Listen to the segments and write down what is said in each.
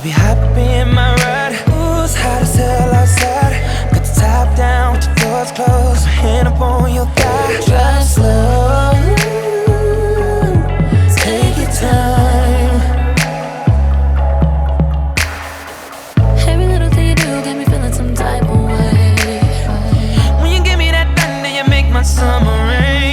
Baby, hop in my ride. Ooh, it's hot as hell outside. Got the top down with the doors closed. My hand up on your thigh. Drive slow. Take your time. Every little thing you do got me feeling some type of way. When you give me that thunder, you make my summer rain.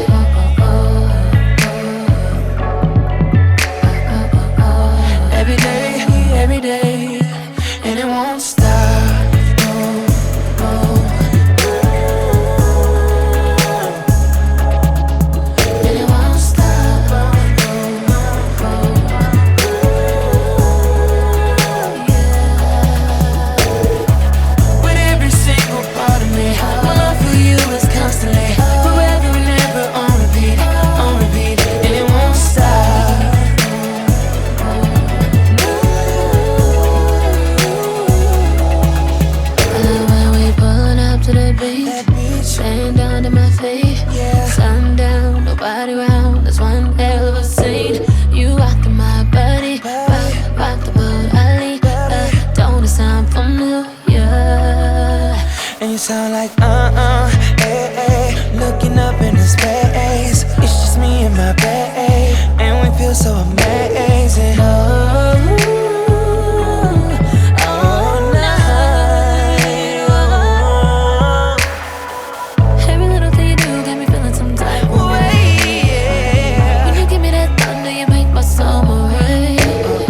Every day, and it won't stop. And it won't stop. With every single part of me, my love for you is constantly, forever and ever, on repeat, and it won't stop. To the beach, laying down to my feet, Yeah. sundown, nobody around. That's one hell of a scene. You rockin' my body, rock the boat, Ali. Don't it sound familiar? And you sound like hey, hey. Looking up in the space. It's just me and my babe, and we feel so amazing. All night. Every little thing you do got me feeling some type of way. Yeah. When you give me that thunder, you make my summer rain.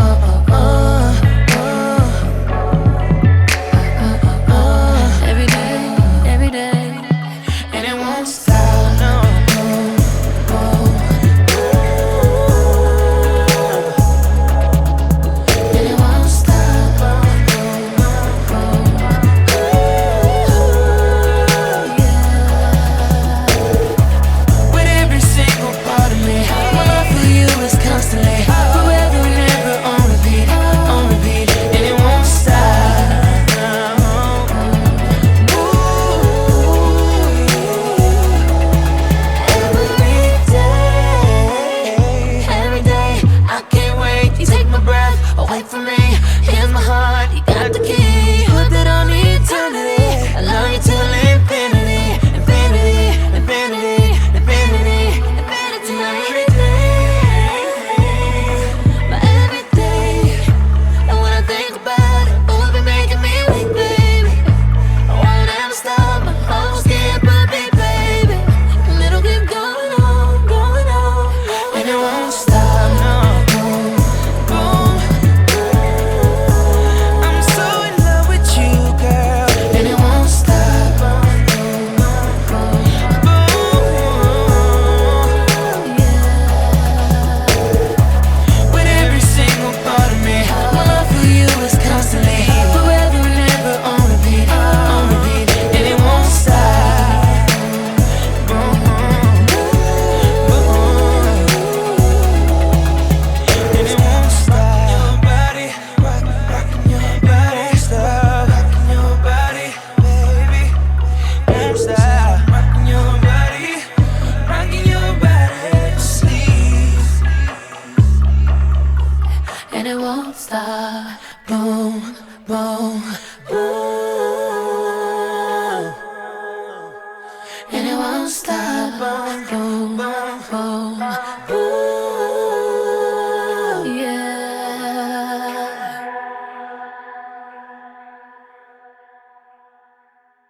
Every day, And it won't stop, no. and it won't stop. With every single part of me, my love for you is constantly, forever and ever, on repeat, and it won't stop. Every day, I can't wait. You take my breath away from me. Here's my heart, you got the key. Put that on eternity. I love you till infinity, infinity, infinity, infinity, infinity. Every day, my everyday. and when I think about it, ooh, be making me weak, baby. I won't ever stop. My heart's scared, but be, baby, and it'll keep going on, and it won't stop. No. Boom. I'm so in love with you, girl, and it won't stop. Boom. With every single part of me, my love for you is constantly, forever and ever, on repeat, and it won't stop. Boom. And it won't stop. Your body, rocking your body, stop. Rocking your body, baby, won't stop. Rocking your body, sleep. And it won't stop. Boom, boom.